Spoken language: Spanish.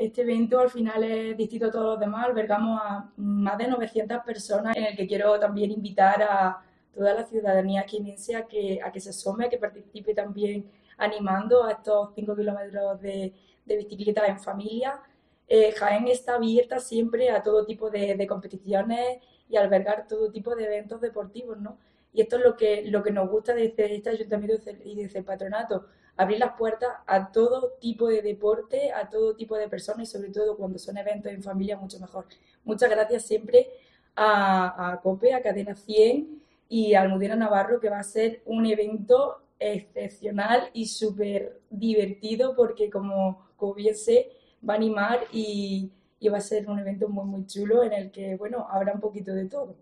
este evento al final es distinto a todos los demás. Albergamos a más de 900 personas, en el que quiero también invitar a toda la ciudadanía quinense a que se asome, a que participe también animando a estos 5 kilómetros de bicicleta en familia. Jaén está abierta siempre a todo tipo de competiciones y albergar todo tipo de eventos deportivos, ¿no? Y esto es lo que nos gusta de este ayuntamiento y de este patronato, abrir las puertas a todo tipo de deporte, a todo tipo de personas y sobre todo cuando son eventos en familia mucho mejor. Muchas gracias siempre a COPE, a Cadena 100 y a Almudena Navarro, que va a ser un evento excepcional y súper divertido porque como bien sé, va a animar y va a ser un evento muy, muy chulo en el que, bueno, habrá un poquito de todo.